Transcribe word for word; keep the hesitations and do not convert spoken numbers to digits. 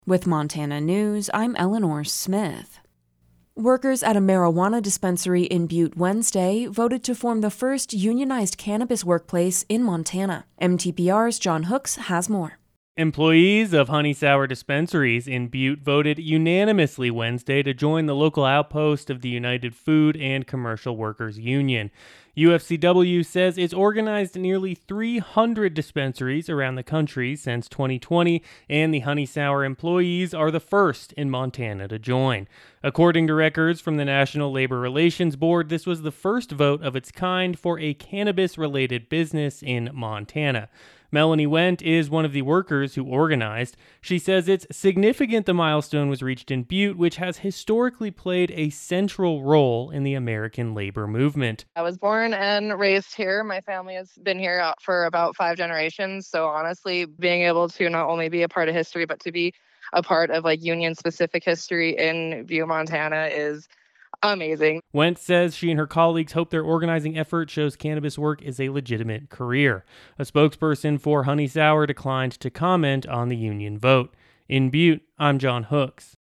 With Montana News, I'm Eleanor Smith. Workers at a marijuana dispensary in Butte Wednesday voted to form the first unionized cannabis workplace in Montana. M T P R's John Hooks has more. Employees of Honey Sour dispensaries in Butte voted unanimously Wednesday to join the local outpost of the United Food and Commercial Workers Union. U F C W says it's organized nearly three hundred dispensaries around the country since twenty twenty, and the Honey Sour employees are the first in Montana to join. According to records from the National Labor Relations Board, this was the first vote of its kind for a cannabis-related business in Montana. Melanie Wendt is one of the workers who organized. She says it's significant the milestone was reached in Butte, which has historically played a central role in the American labor movement. I was born and raised here. My family has been here for about five generations. So honestly, being able to not only be a part of history, but to be a part of like union-specific history in Butte, Montana is amazing. Wendt says she and her colleagues hope their organizing effort shows cannabis work is a legitimate career. A spokesperson for Honey Sour declined to comment on the union vote. In Butte, I'm John Hooks.